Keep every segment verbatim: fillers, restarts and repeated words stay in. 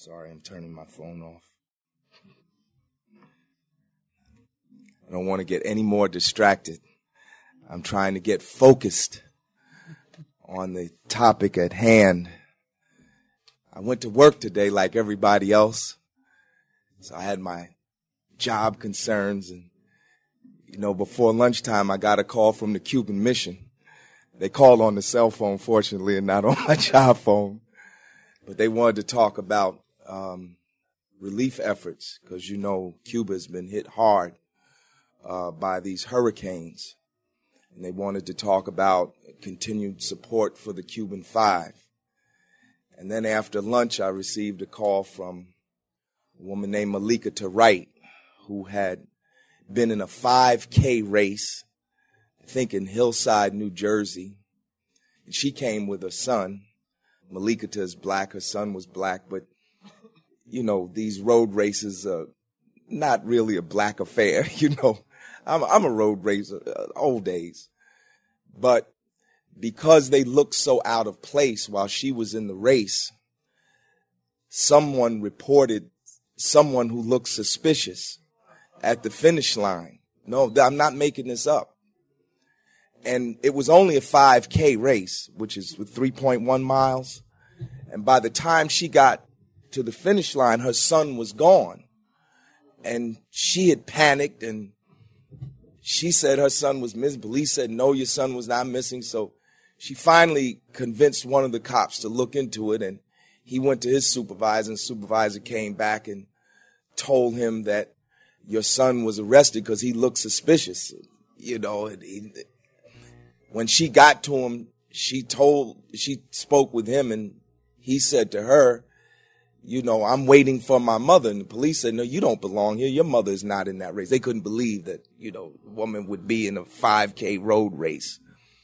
Sorry, I'm turning my phone off. I don't want to get any more distracted. I'm trying to get focused on the topic at hand. I went to work today like everybody else. So I had my job concerns, and, you know, before lunchtime, I got a call from the Cuban mission. They called on the cell phone, fortunately, and not on my job phone. But they wanted to talk about um, relief efforts because, you know, Cuba has been hit hard uh, by these hurricanes. And they wanted to talk about continued support for the Cuban Five. And then after lunch, I received a call from a woman named Malikata Wright, who had been in a five K race, I think in Hillside, New Jersey. And she came with her son. Malikata is black. Her son was black. But, you know, these road races are not really a black affair. You know, I'm, I'm a road racer, uh, old days. But because they looked so out of place while she was in the race, someone reported someone who looked suspicious at the finish line. No, I'm not making this up. And it was only a five K race, which is with three point one miles. And by the time she got to the finish line, her son was gone. And she had panicked, and she said her son was missing. Police said, no, your son was not missing. So she finally convinced one of the cops to look into it, and he went to his supervisor, and the supervisor came back and told him that your son was arrested because he looked suspicious. You know, and he, when she got to him, she told, she spoke with him, and he said to her, you know, I'm waiting for my mother. And the police said, no, you don't belong here. Your mother is not in that race. They couldn't believe that, you know, a woman would be in a five K road race.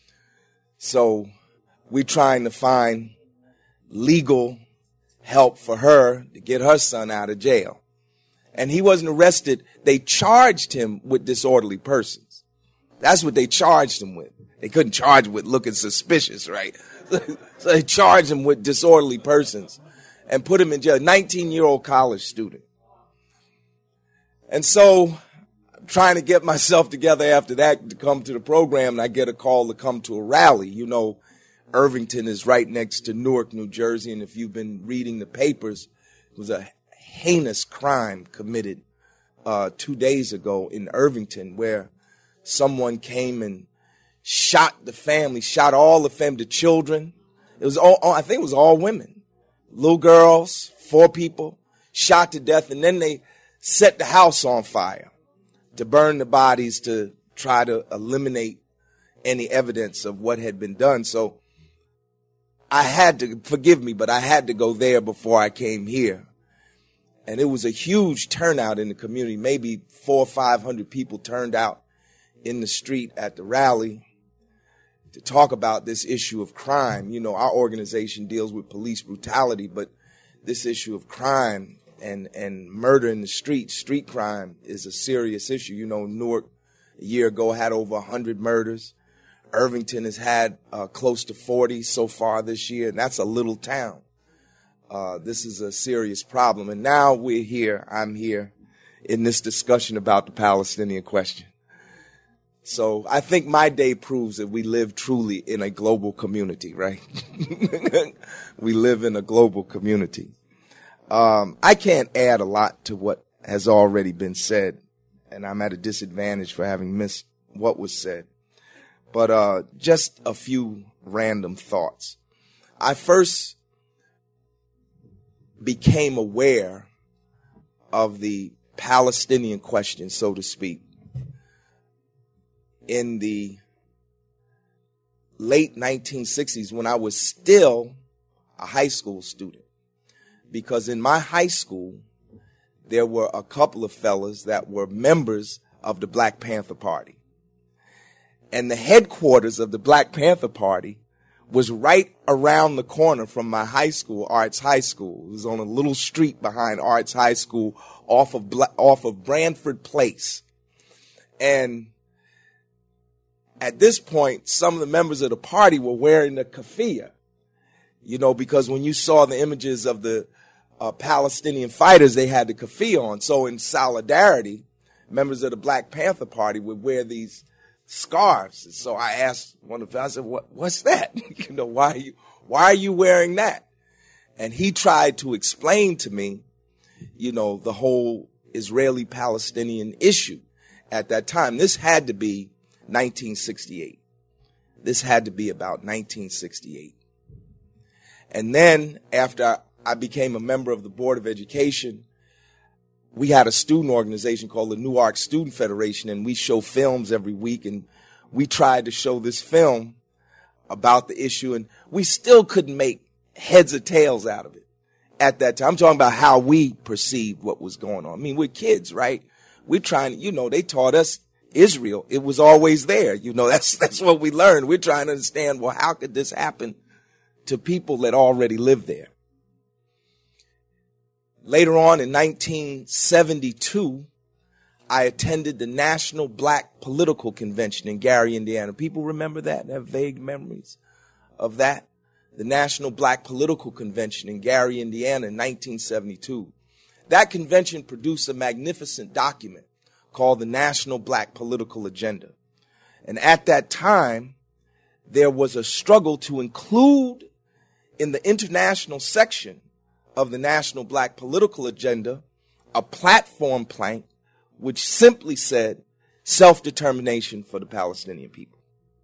So we're trying to find legal help for her to get her son out of jail. And he wasn't arrested. They charged him with disorderly persons. That's what they charged him with. They couldn't charge him with looking suspicious, right? So they charged him with disorderly persons and put him in jail. nineteen-year-old college student. And so I'm trying to get myself together after that to come to the program, and I get a call to come to a rally. You know, Irvington is right next to Newark, New Jersey, and if you've been reading the papers, it was a heinous crime committed uh, two days ago in Irvington where someone came and shot the family, shot all the family, the children. It was all, I think it was all women, little girls, four people shot to death. And then they set the house on fire to burn the bodies to try to eliminate any evidence of what had been done. So I had to, forgive me, but I had to go there before I came here. And it was a huge turnout in the community. Maybe four or five hundred people turned out in the street at the rally to talk about this issue of crime. You know, our organization deals with police brutality, but this issue of crime and, and murder in the street, street crime, is a serious issue. You know, Newark a year ago had over one hundred murders. Irvington has had uh, close to forty so far this year, and that's a little town. Uh, this is a serious problem. And now we're here, I'm here, in this discussion about the Palestinian question. So I think my day proves that we live truly in a global community, right? We live in a global community. Um, I can't add a lot to what has already been said, and I'm at a disadvantage for having missed what was said. But uh, just a few random thoughts. I first became aware of the Palestinian question, so to speak, in the late nineteen sixties when I was still a high school student. Because in my high school, there were a couple of fellas that were members of the Black Panther Party. And the headquarters of the Black Panther Party was right around the corner from my high school, Arts High School. It was on a little street behind Arts High School off of Bla- off of Branford Place. And at this point, some of the members of the party were wearing the keffiyeh, you know, because when you saw the images of the uh, Palestinian fighters, they had the keffiyeh on. So in solidarity, members of the Black Panther Party would wear these scarves. And so I asked one of them, I said, what, what's that? you know, why are you, why are you wearing that? And he tried to explain to me, you know, the whole Israeli-Palestinian issue at that time. This had to be nineteen sixty-eight. This had to be about nineteen sixty-eight. And then after I became a member of the Board of Education, we had a student organization called the Newark Student Federation, and we show films every week, and we tried to show this film about the issue, and we still couldn't make heads or tails out of it at that time. I'm talking about how we perceived what was going on. I mean, we're kids, right? We're trying, you know, they taught us Israel. It was always there. You know, that's, that's what we learned. We're trying to understand, well, how could this happen to people that already lived there? Later on in nineteen seventy-two, I attended the National Black Political Convention in Gary, Indiana. People remember that? Have vague memories of that? The National Black Political Convention in Gary, Indiana in nineteen seventy-two. That convention produced a magnificent document called the National Black Political Agenda. And at that time, there was a struggle to include in the international section of the National Black Political Agenda a platform plank which simply said self-determination for the Palestinian people.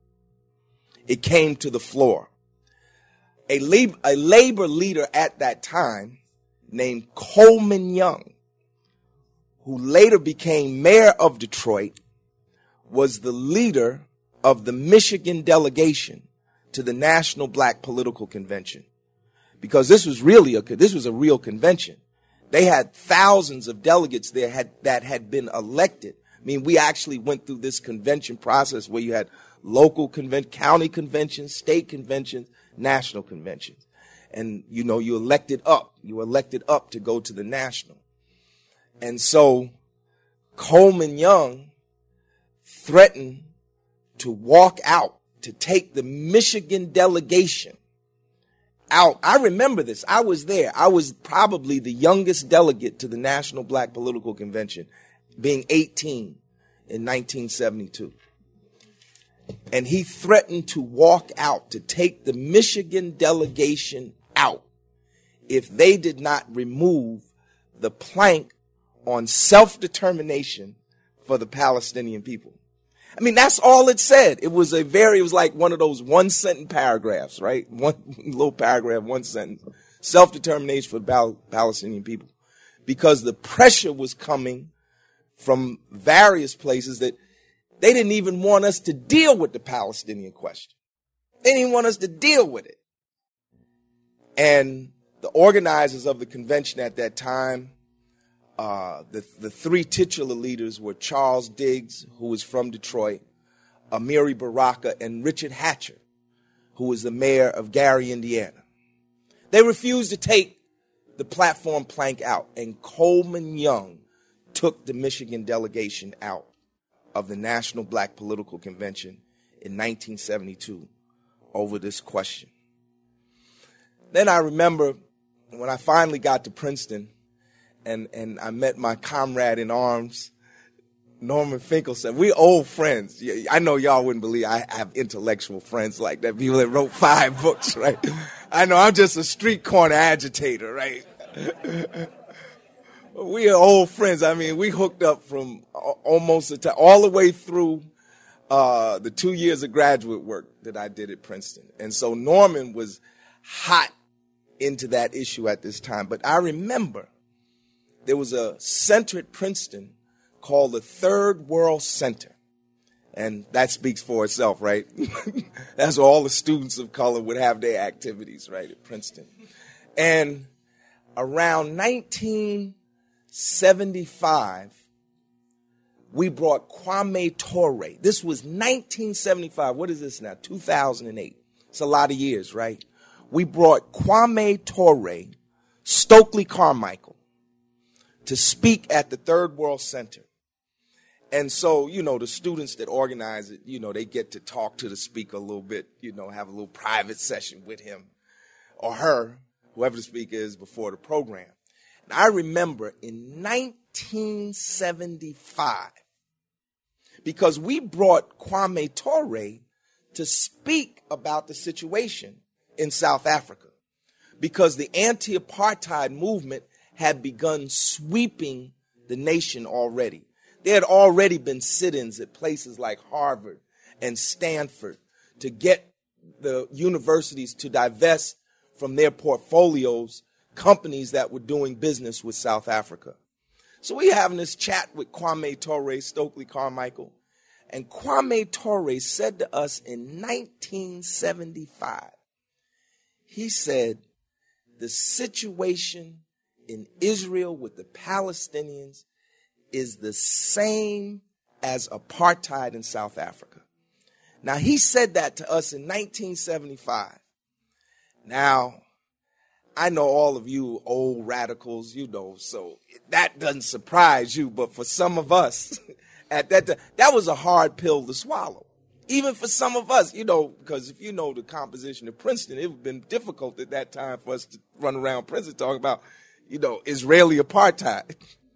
It came to the floor. A labor, a labor leader at that time named Coleman Young, who later became mayor of Detroit, was the leader of the Michigan delegation to the National Black Political Convention. Because this was really a, this was a real convention. They had thousands of delegates there had, that had been elected. I mean, we actually went through this convention process where you had local convention, county conventions, state conventions, national conventions. And, you know, you elected up. You were elected up to go to the national. And so Coleman Young threatened to walk out, to take the Michigan delegation out. I remember this. I was there. I was probably the youngest delegate to the National Black Political Convention, being eighteen in nineteen seventy-two. And he threatened to walk out, to take the Michigan delegation out if they did not remove the plank on self-determination for the Palestinian people. I mean, that's all it said. It was a very, it was like one of those one sentence paragraphs, right? One little paragraph, one sentence. Self-determination for the Pal- Palestinian people. Because the pressure was coming from various places that they didn't even want us to deal with the Palestinian question. They didn't want us to deal with it. And the organizers of the convention at that time, Uh, the, the three titular leaders were Charles Diggs, who was from Detroit, Amiri Baraka, and Richard Hatcher, who was the mayor of Gary, Indiana. They refused to take the platform plank out, and Coleman Young took the Michigan delegation out of the National Black Political Convention in nineteen seventy-two over this question. Then I remember when I finally got to Princeton, And, and I met my comrade in arms, Norman Finkelstein. We're old friends. I know y'all wouldn't believe I have intellectual friends like that, people that wrote five books, right? I know I'm just a street corner agitator, right? We are old friends. I mean, we hooked up from almost the time, all the way through uh, the two years of graduate work that I did at Princeton. And so Norman was hot into that issue at this time. But I remember there was a center at Princeton called the Third World Center. And that speaks for itself, right? That's where all the students of color would have their activities, right, at Princeton. And around nineteen seventy-five, we brought Kwame Ture. This was nineteen seventy-five. What is this now? two thousand eight. It's a lot of years, right? We brought Kwame Ture, Stokely Carmichael, to speak at the Third World Center. And so, you know, the students that organize it, you know, they get to talk to the speaker a little bit, you know, have a little private session with him or her, whoever the speaker is, before the program. I remember in nineteen seventy-five, because we brought Kwame Ture to speak about the situation in South Africa, because the anti-apartheid movement had begun sweeping the nation already. There had already been sit-ins at places like Harvard and Stanford to get the universities to divest from their portfolios companies that were doing business with South Africa. So we having this chat with Kwame Ture, Stokely Carmichael, and Kwame Ture said to us in nineteen seventy-five, he said, the situation in Israel with the Palestinians is the same as apartheid in South Africa. Now, he said that to us in nineteen seventy-five. Now, I know all of you old radicals, you know, so that doesn't surprise you. But for some of us, at that time, that was a hard pill to swallow. Even for some of us, you know, because if you know the composition of Princeton, it would have been difficult at that time for us to run around Princeton talking about, you know, Israeli apartheid.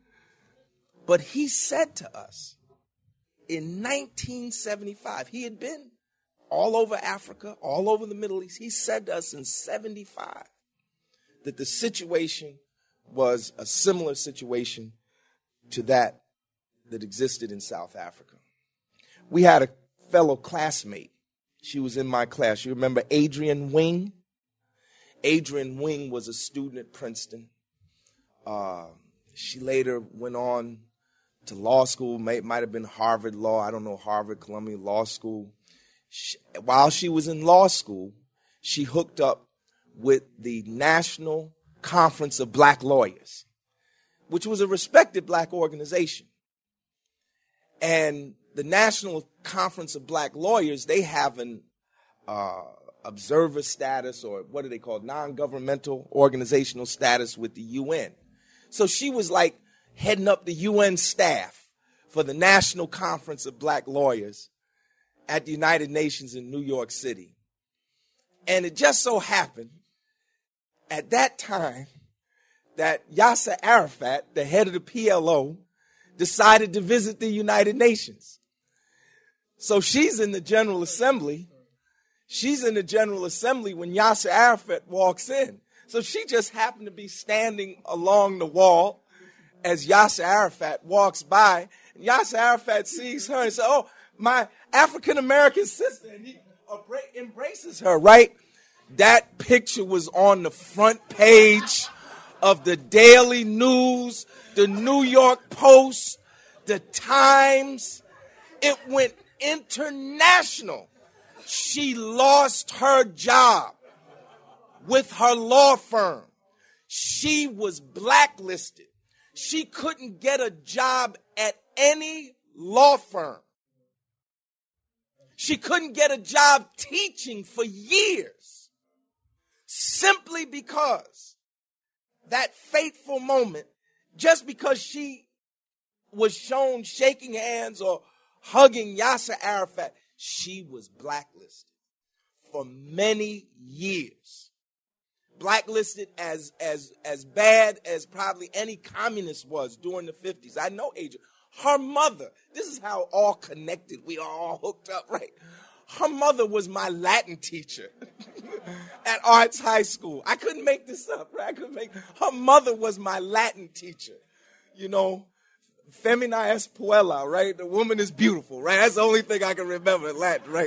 But he said to us in nineteen seventy-five, he had been all over Africa, all over the Middle East. He said to us in seventy-five that the situation was a similar situation to that that existed in South Africa. We had a fellow classmate. She was in my class. You remember Adrienne Wing? Adrienne Wing was a student at Princeton. Uh, she later went on to law school, may, might have been Harvard Law, I don't know, Harvard, Columbia Law School. She, while she was in law school, she hooked up with the National Conference of Black Lawyers, which was a respected black organization. And the National Conference of Black Lawyers, they have an uh, observer status, or what do they call it, non-governmental organizational status with the U N. So she was like heading up the U N staff for the National Conference of Black Lawyers at the United Nations in New York City. And it just so happened at that time that Yasser Arafat, the head of the P L O, decided to visit the United Nations. So she's in the General Assembly. She's in the General Assembly when Yasser Arafat walks in. So she just happened to be standing along the wall as Yasser Arafat walks by. And Yasser Arafat sees her and says, oh, my African-American sister. And he embraces her, right? That picture was on the front page of the Daily News, the New York Post, the Times. It went international. She lost her job with her law firm. She was blacklisted. She couldn't get a job at any law firm. She couldn't get a job teaching for years, simply because that fateful moment, just because she was shown shaking hands or hugging Yasser Arafat, she was blacklisted for many years. Blacklisted as, as, as bad as probably any communist was during the fifties. I know Adrienne. Her mother, this is how all connected we are all hooked up, right? Her mother was my Latin teacher at Arts High School. I couldn't make this up, right? I couldn't make, her mother was my Latin teacher. You know, Femina es puella, right? The woman is beautiful, right? That's the only thing I can remember in Latin, right?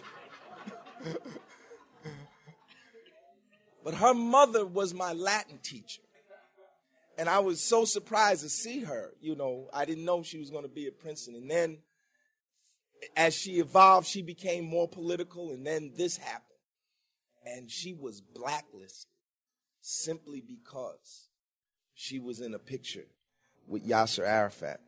But her mother was my Latin teacher. And I was so surprised to see her. You know, I didn't know she was going to be at Princeton. And then as she evolved, she became more political. And then this happened. And she was blacklisted simply because she was in a picture with Yasser Arafat.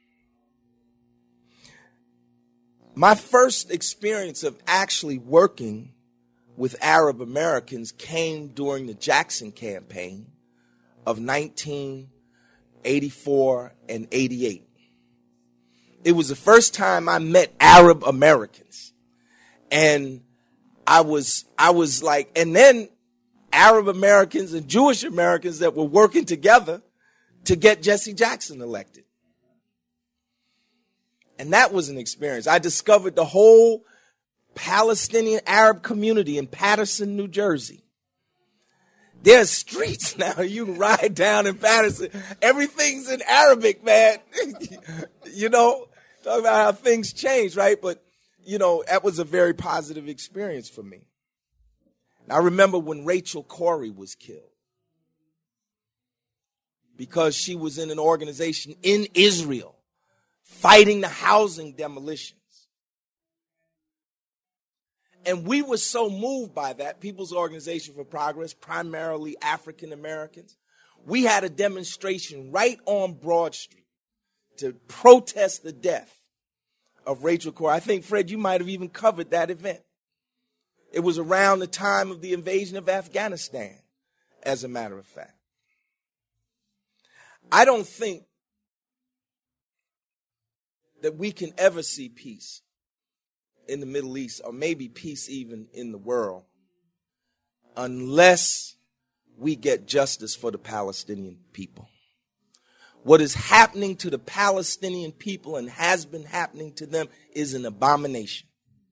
My first experience of actually working with Arab Americans came during the Jackson campaign of nineteen eighty-four and eighty-eight. It was the first time I met Arab Americans. And I was, I was like, and then Arab Americans and Jewish Americans that were working together to get Jesse Jackson elected. And that was an experience. I discovered the whole Palestinian Arab community in Patterson, New Jersey. There's streets now. You can ride down in Patterson. Everything's in Arabic, man. You know, talk about how things change, right? But, you know, that was a very positive experience for me. And I remember when Rachel Corrie was killed, because she was in an organization in Israel fighting the housing demolitions. And we were so moved by that, People's Organization for Progress, primarily African Americans. We had a demonstration right on Broad Street to protest the death of Rachel Corrie. I think, Fred, you might have even covered that event. It was around the time of the invasion of Afghanistan, as a matter of fact. I don't think that we can ever see peace in the Middle East, or maybe peace even in the world, unless we get justice for the Palestinian people. What is happening to the Palestinian people and has been happening to them is an abomination.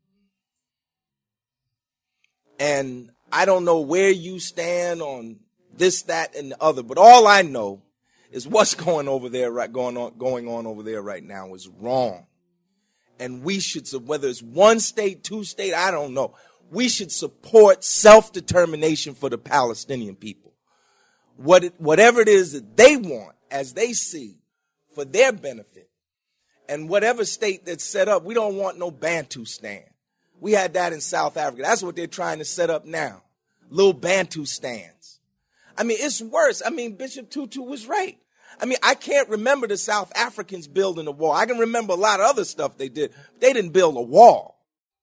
And I don't know where you stand on this, that, and the other, but all I know is what's going over there, right, going on, going on over there right now is wrong. And we should, whether it's one state, two state, I don't know. We should support self-determination for the Palestinian people. What it, whatever it is that they want, as they see, for their benefit. And whatever state that's set up, we don't want no Bantustan. We had that in South Africa. That's what they're trying to set up now. Little Bantustans. I mean, it's worse. I mean, Bishop Tutu was right. I mean, I can't remember the South Africans building a wall. I can remember a lot of other stuff they did. They didn't build a wall.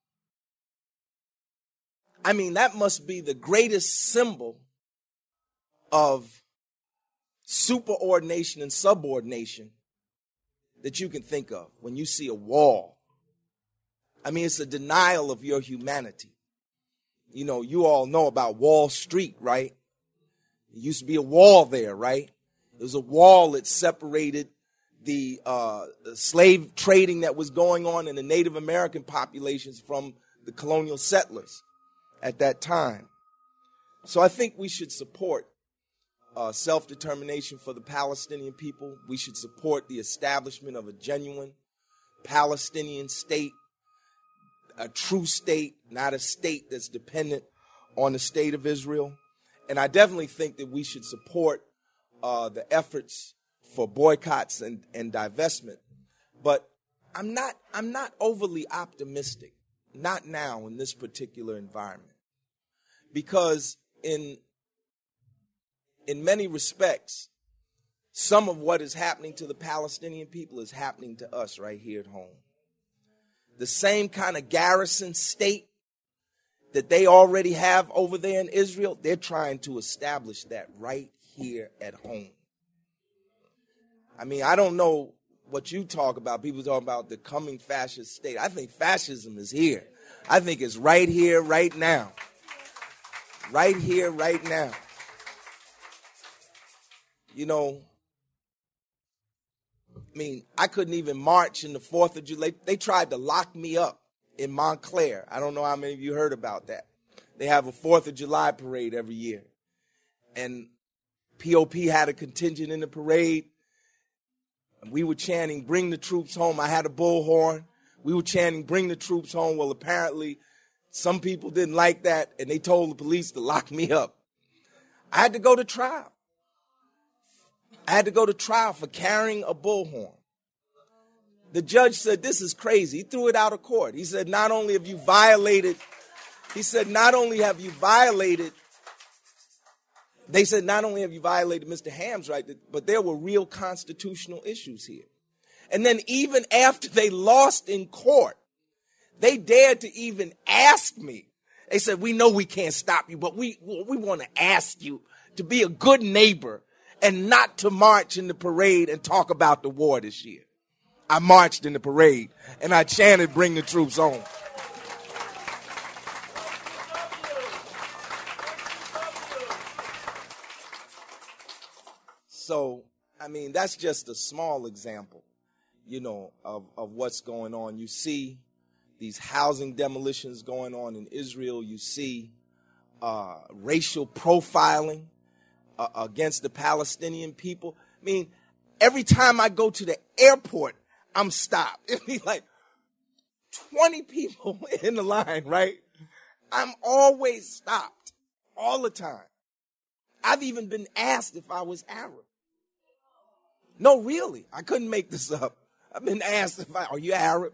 I mean, that must be the greatest symbol of superordination and subordination that you can think of when you see a wall. I mean, it's a denial of your humanity. You know, you all know about Wall Street, right? There used to be a wall there, right? There was a wall that separated the, uh, the slave trading that was going on in the Native American populations from the colonial settlers at that time. So I think we should support uh, self-determination for the Palestinian people. We should support the establishment of a genuine Palestinian state, a true state, not a state that's dependent on the state of Israel. And I definitely think that we should support uh, the efforts for boycotts and, and divestment. But I'm not, I'm not overly optimistic, not now in this particular environment. Because in, in many respects, some of what is happening to the Palestinian people is happening to us right here at home. The same kind of garrison state that they already have over there in Israel, they're trying to establish that right here at home. I mean, I don't know what you talk about. People talk about the coming fascist state. I think fascism is here. I think it's right here, right now. Right here, right now. You know, I mean, I couldn't even march in the fourth of July. They tried to lock me up in Montclair. I don't know how many of you heard about that. They have a fourth of July parade every year. And P O P had a contingent in the parade. And we were chanting, "Bring the troops home." I had a bullhorn. We were chanting, "Bring the troops home." Well, apparently some people didn't like that, and they told the police to lock me up. I had to go to trial. I had to go to trial for carrying a bullhorn. The judge said, "This is crazy." He threw it out of court. He said, not only have you violated, he said, not only have you violated, they said, not only have you violated Mister Ham's right, but there were real constitutional issues here. And then even after they lost in court, they dared to even ask me. They said, "We know we can't stop you, but we, we want to ask you to be a good neighbor and not to march in the parade and talk about the war this year." I marched in the parade and I chanted, "Bring the troops home." So I mean, that's just a small example, you know, of, of what's going on. You see these housing demolitions going on in Israel. You see uh, racial profiling uh, against the Palestinian people. I mean, every time I go to the airport, I'm stopped. It'd be like twenty people in the line, right? I'm always stopped all the time. I've even been asked if I was Arab. No, really. I couldn't make this up. I've been asked if I, are you Arab?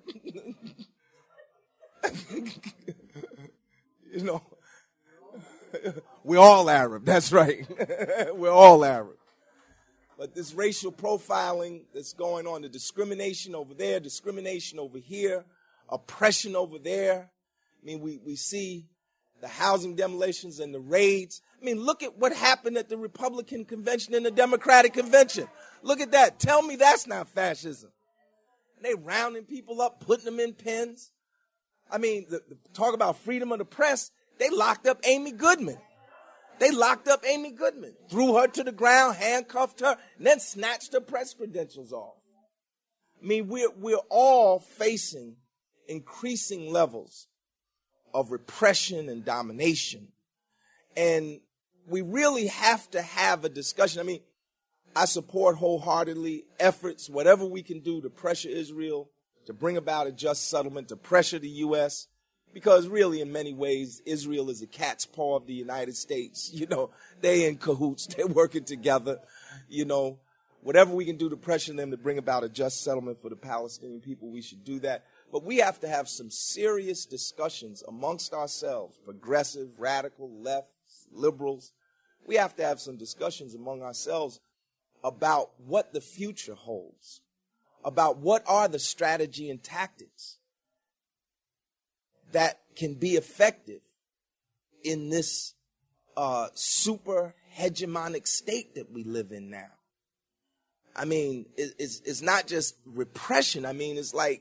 You know, we're all Arab. That's right. We're all Arab. But this racial profiling that's going on, the discrimination over there, discrimination over here, oppression over there. I mean, we, we see the housing demolitions and the raids. I mean, look at what happened at the Republican convention and the Democratic convention. Look at that. Tell me that's not fascism. They rounding people up, putting them in pens. I mean, the, the, talk about freedom of the press. They locked up Amy Goodman. They locked up Amy Goodman, threw her to the ground, handcuffed her, and then snatched her press credentials off. I mean, we're, we're all facing increasing levels of repression and domination. And we really have to have a discussion. I mean, I support wholeheartedly efforts, whatever we can do to pressure Israel, to bring about a just settlement, to pressure the U S, because really in many ways, Israel is a cat's paw of the United States. You know, they in cahoots, they're working together. You know, whatever we can do to pressure them to bring about a just settlement for the Palestinian people, we should do that. But we have to have some serious discussions amongst ourselves, progressive, radical, left, liberals. We have to have some discussions among ourselves about what the future holds, about what are the strategy and tactics that can be effective in this uh, super hegemonic state that we live in now. I mean, it, it's, it's not just repression. I mean, it's like,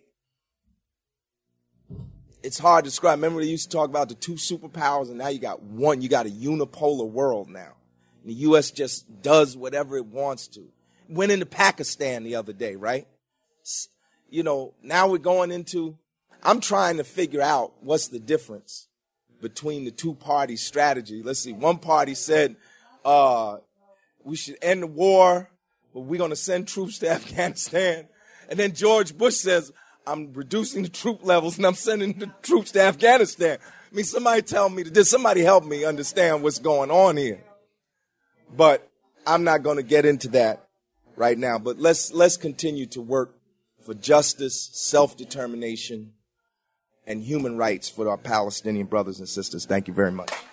it's hard to describe. Remember they used to talk about the two superpowers, and now you got one. You got a unipolar world now. And the U S just does whatever it wants to. Went into Pakistan the other day, right? You know, now we're going into, I'm trying to figure out what's the difference between the two party strategy. Let's see, one party said uh, we should end the war, but we're going to send troops to Afghanistan. And then George Bush says, I'm reducing the troop levels and I'm sending the troops to Afghanistan. I mean, somebody tell me, did somebody help me understand what's going on here? But I'm not going to get into that right now. But let's let's continue to work for justice, self-determination, and human rights for our Palestinian brothers and sisters. Thank you very much.